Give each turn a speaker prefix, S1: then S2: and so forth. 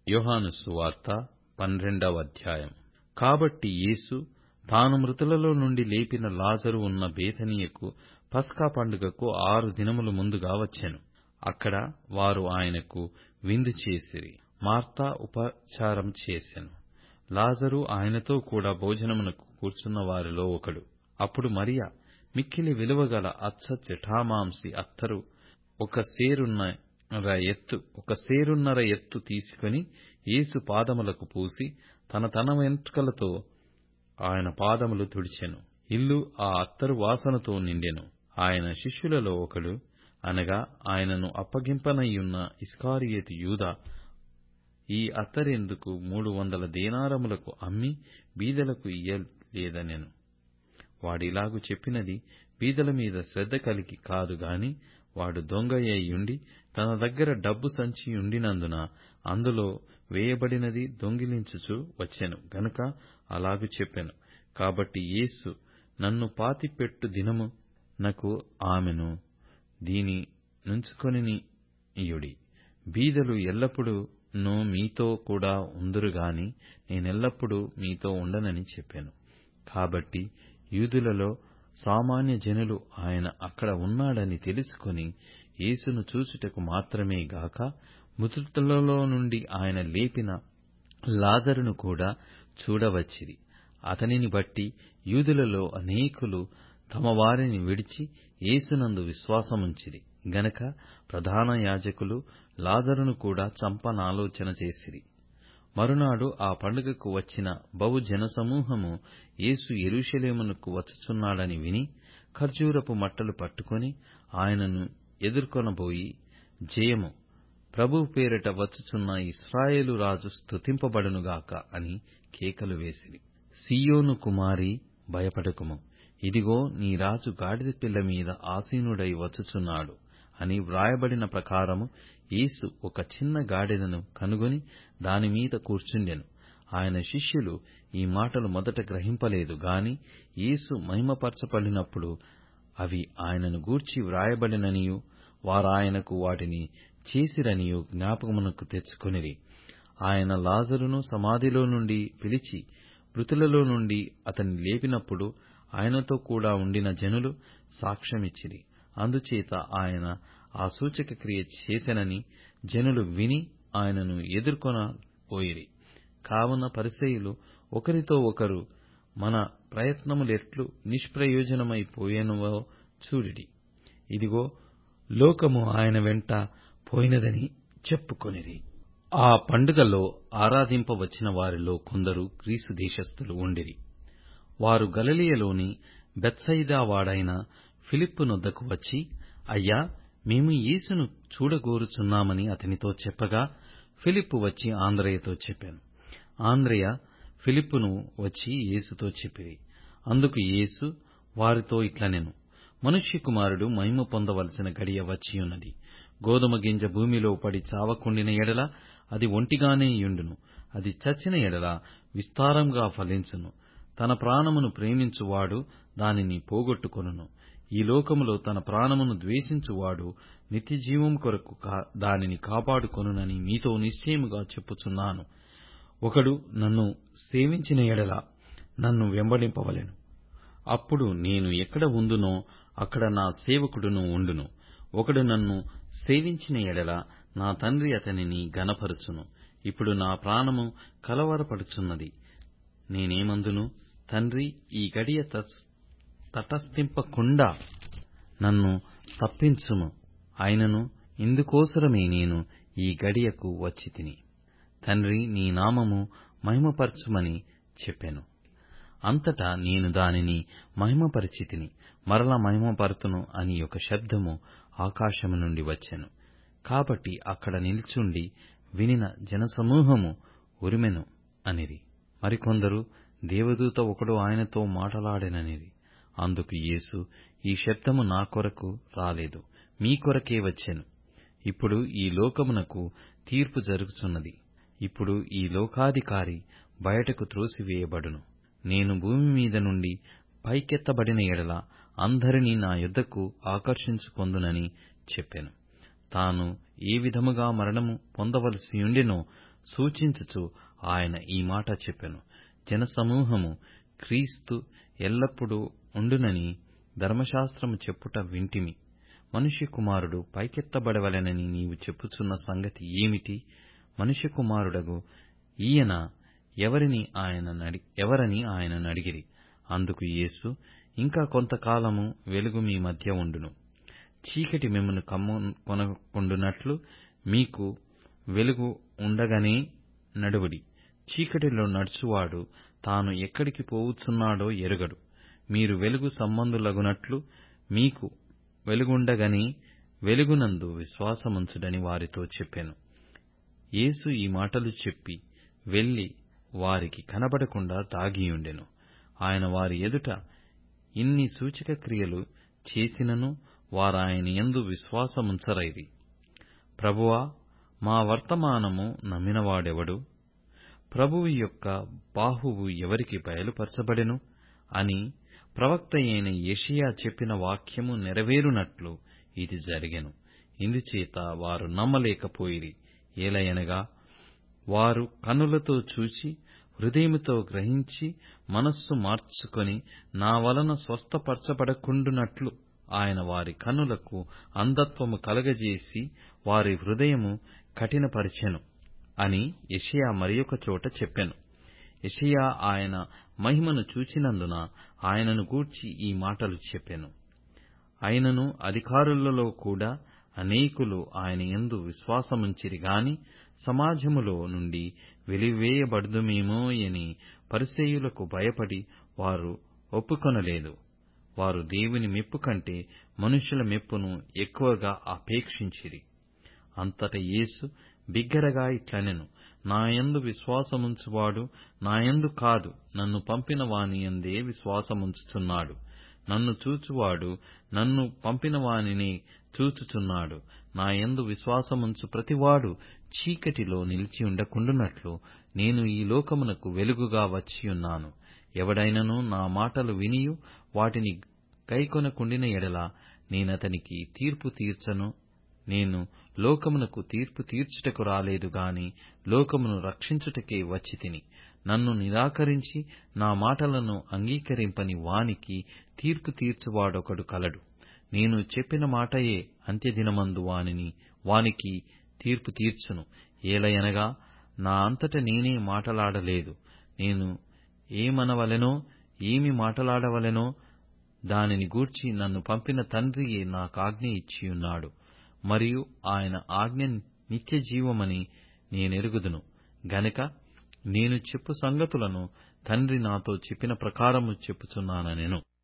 S1: యోహాను సువార్త 12వ అధ్యాయం. కాబట్టి యేసు తాను మృతులలో నుండి లేపిన లాజరు ఉన్న బేతనీయకు పస్కా పండుగకు 6 దినములు ముందుగా వచ్చెను. అక్కడ వారు ఆయనకు విందు చేసిరి. మార్తా ఉపచారం చేసెను. లాజరు ఆయనతో కూడా భోజనమునకు కూర్చున్న వారిలో ఒకడు. అప్పుడు మరియ మిక్కిలి విలువగల అచ్చ జటామాంసి అత్తరు ఒక సేరున్నర ఎత్తు తీసుకొని యేసు పాదములకు పూసి తన వెంట్రుకలతో ఆయన పాదములు తుడిచెను. ఇల్లు ఆ అత్తరు వాసనతో నిండెను. ఆయన శిష్యులలో ఒకడు, అనగా ఆయనను అప్పగింపనయ్యున్న ఇస్కరియోతు యూదా, ఈ అత్తరెందుకు 300 దేనారములకు అమ్మి బీదలకు ఇయ్యలేదనెను. వాడిలాగు చెప్పినది బీదల మీద శ్రద్ధ కలిగి కాదు గాని, వాడు దొంగయ్యుండి తన దగ్గర డబ్బు సంచియుండినందున అందులో వేయబడినది దొంగిలించుచు వచ్చెను గనుక అలాగు చెప్పెను. కాబట్టి యేసు, నన్ను పాతిపెట్టు దినమునకు ఆమెను దీని నుంచుకొనియుడి. బీదలు ఎల్లప్పుడూ మీతో కూడా ఉందురుగాని నేనెల్లప్పుడూ మీతో ఉండనని చెప్పెను. కాబట్టి యూదులలో సామాన్య జనులు ఆయన అక్కడ ఉన్నాడని తెలుసుకొని యేసును చూచుటకు మాత్రమే గాక, మృతులలో నుండి ఆయన లేపిన లాజరును కూడా చూడవచ్చిరి. అతనిని బట్టి యూదులలో అనేకులు తమ వారిని విడిచి యేసునందు విశ్వాసముంచిరి గనక ప్రధాన యాజకులు లాజరును కూడా చంపనాలోచన చేసిరి. మరునాడు ఆ పండుగకు వచ్చిన బహు జనసమూహము యేసు యెరూషలేమునకు వచ్చుచున్నాడని విని ఖర్జూరపు మట్టలు పట్టుకొని ఆయనను ఎదుర్కొనబోయి, జయము! ప్రభువు పేరిట వచ్చుచున్న ఇశ్రాయేలు రాజు స్తుతింపబడునుగాక అని కేకలు వేసిరి. సీయోను కుమారీ, భయపడకుము, ఇదిగో నీ రాజు గాడిద పిల్ల మీద ఆసీనుడై వచ్చుచున్నాడు అని వ్రాయబడిన ప్రకారము యేసు ఒక చిన్న గాడిదను కనుగొని దానిమీద కూర్చుండెను. ఆయన శిష్యులు ఈ మాటలు మొదట గ్రహింపలేదు గాని, యేసు మహిమపరచబడినప్పుడు అవి ఆయనను గూర్చి వ్రాయబడిననియూ వారాయనకు వాటిని చేసిరనియూ జ్ఞాపకమునకు తెచ్చుకొనిరి. ఆయన లాజరును సమాధిలో నుండి పిలిచి మృతులలో నుండి అతన్ని లేపినప్పుడు ఆయనతో కూడా ఉండిన జనులు సాక్ష్యమిచ్చిరి. అందుచేత ఆయన ఆ సూచక క్రియ చేసెనని జనులు విని ఆయనను ఎదుర్కొనబోయిరి. కావున పరిసయ్యులు ఒకరితో ఒకరు, మన ప్రయత్నములెట్లు నిష్ప్రయోజనమైపోయెనవో చూడుడి, ఇదిగో లోకము ఆయన వెంట పోయినదని చెప్పుకొనిరి. ఆ పండుగలో ఆరాధింపవచ్చిన వారిలో కొందరు గ్రీసు దేశస్థులు ఉండిరి. వారు గలిలయలోని బేత్సయిదా వాడైన ఫిలిప్పు నొద్దకు వచ్చి, అయ్యా, మేము యేసును చూడగోరుచున్నామని అతనితో చెప్పగా, ఫిలిప్పు వచ్చి ఆంద్రెయతో చెప్పెను. ఆంద్రెయ ఫిలిప్పును వచ్చి యేసుతో చెప్పిరి. అందుకు యేసు వారితో ఇట్లనెను, మనుష్య కుమారుడు మహిమ పొందవలసిన గడియ వచ్చియున్నది. గోదుమ గింజ భూమిలో పడి చావకుండిన ఎడల అది ఒంటిగానే యుండును, అది చచ్చిన ఎడల విస్తారంగా ఫలించును. తన ప్రాణమును ప్రేమించువాడు దానిని పోగొట్టుకొనును. ఈ లోకములో తన ప్రాణమును ద్వేషించువాడు నిత్యజీవము కొరకు దానిని కాపాడుకొనునని మీతో నిశ్చయముగా చెప్పుచున్నాను. ఒకడు నన్ను సేవించిన ఎడల నన్ను వెంబడింపవలెను. అప్పుడు నేను ఎక్కడ ఉందునో అక్కడ నా సేవకుడును ఉండును. ఒకడు నన్ను సేవించిన ఎడల నా తండ్రి అతనిని ఘనపరచును. ఇప్పుడు నా ప్రాణము కలవరపడుచున్నది. నేనేమందును, తండ్రి, ఈ గడియ తటస్థింపకుండా నన్ను తప్పించుము. అయినను ఇందుకోసరమే నేను ఈ గడియకు వచ్చితిని. తండ్రి, నీ నామము మహిమపరచుమని చెప్పెను. అంతటా నేను దానిని మహిమపరచితిని, మరల మహిమపరతును అని ఒక శబ్దము ఆకాశము నుండి వచ్చెను. కాబట్టి అక్కడ నిల్చుండి వినిన జనసమూహము ఉరిమెను అనిరి. మరికొందరు, దేవదూత ఒకడు ఆయనతో మాటలాడెననిరి. అందుకు యేసు, ఈ శబ్దము నా కొరకు రాలేదు, మీ కొరకే వచ్చెను. ఇప్పుడు ఈ లోకమునకు తీర్పు జరుగుచున్నది. ఇప్పుడు ఈ లోకాధికారి బయటకు త్రోసివేయబడును. నేను భూమి మీద నుండి పైకెత్తబడిన ఎడల అందరినీ నా యొద్దకు ఆకర్షించుకొందునని చెప్పెను. తాను ఏ విధముగా మరణము పొందవలసియుండెనో సూచించుచు ఆయన ఈ మాట చెప్పెను. జనసమూహము క్రీస్తు ఎల్లప్పుడూ ఉండునని ధర్మశాస్త్రము చెప్పుట వింటిమి. మనుష్యకుమారుడు పైకెత్తబడవలెనని నీవు చెప్పుచున్న సంగతి ఏమిటి? మనుష్యకుమారుడగు ఈయన ఎవరని ఆయననడిగిరి. అందుకు యేసు, ఇంకా కొంతకాలము వెలుగు మీ మధ్య ఉండును. చీకటి మిమ్మును కమ్ముకొనకుండునట్లు మీకు వెలుగు ఉండగానే నడువుడి. చీకటిలో నడుచువాడు తాను ఎక్కడికి పోవుచున్నాడో ఎరుగడు. మీరు వెలుగు సంబంధులగునట్లు మీకు వెలుగుండగానే వెలుగునందు విశ్వాసముంచుడని వారితో చెప్పెను. యేసు ఈ మాటలు చెప్పి వెళ్లి వారికి కనబడకుండా దాగియుండెను. ఆయన వారి ఎదుట ఇన్ని సూచక క్రియలు చేసినను వారాయన యందు విశ్వాసముంచరైరి. ప్రభువా, మా వర్తమానము నమ్మినవాడెవడు? ప్రభువు యొక్క బాహువు ఎవరికి బయలుపరచబడెను అని ప్రవక్తయైన యెషయా చెప్పిన వాక్యము నెరవేరునట్లు ఇది జరిగెను. ఇందుచేత వారు నమ్మలేకపోయిరి. ఏలయనగా వారు కన్నులతో చూచి హృదయముతో గ్రహించి మనస్సు మార్చుకొని నా వలన స్వస్థపరచబడకుండునట్లు ఆయన వారి కన్నులకు అంధత్వము కలగజేసి వారి హృదయము కఠినపరచెను అని యెషయా మరియొక చోట చెప్పెను. యెషయా ఆయన మహిమను చూచినందున ఆయనను గూర్చి ఈ మాటలు చెప్పెను. అయినను అధికారులలో కూడా అనేకులు ఆయన యందు విశ్వాసముంచిరి గాని సమాజములో నుండి వెలివేయబడుదుమేమోయని పరిసయ్యులకు భయపడి వారు ఒప్పుకొనలేదు. వారు దేవుని మెప్పు కంటే మనుషుల మెప్పును ఎక్కువగా అపేక్షించిరి. అంతట యేసు బిగ్గరగా ఇట్లనెను, నా యందు విశ్వాసముంచువాడు నా యందు కాదు, నన్ను పంపిన వాని యందే విశ్వాసముంచుచున్నాడు. నన్ను చూచువాడు నన్ను పంపిన వానినే చూచుచున్నాడు. నా యందు విశ్వాసముంచు ప్రతివాడు చీకటిలో నిలిచి ఉండకుండునట్లు నేను ఈ లోకమునకు వెలుగుగా వచ్చియున్నాను. ఎవడైనను నా మాటలు వినియు వాటిని గైకొనకుండిన ఎడల నేనతనికి తీర్పు తీర్చను. నేను లోకమునకు తీర్పు తీర్చుటకు రాలేదు గాని లోకమును రక్షించుటకే వచ్చితిని. నన్ను నిరాకరించి నా మాటలను అంగీకరింపని వానికి తీర్పు తీర్చువాడొకడు కలడు. నేను చెప్పిన మాటయే అంత్యదినమందు వానికి తీర్పు తీర్చును. ఏలయనగా నా అంతట నేనే మాటలాడలేదు. నేను ఏమనవలెనో ఏమి మాటలాడవలెనో దానిని గూర్చి నన్ను పంపిన తండ్రియే నాకాజ్ఞ ఇచ్చియున్నాడు. మరియు ఆయన ఆజ్ఞ నిత్యజీవమని నేనెరుగుదును గనక నేను చెప్పు సంగతులను తండ్రి నాతో చెప్పిన ప్రకారము చెప్పుచున్నానెను.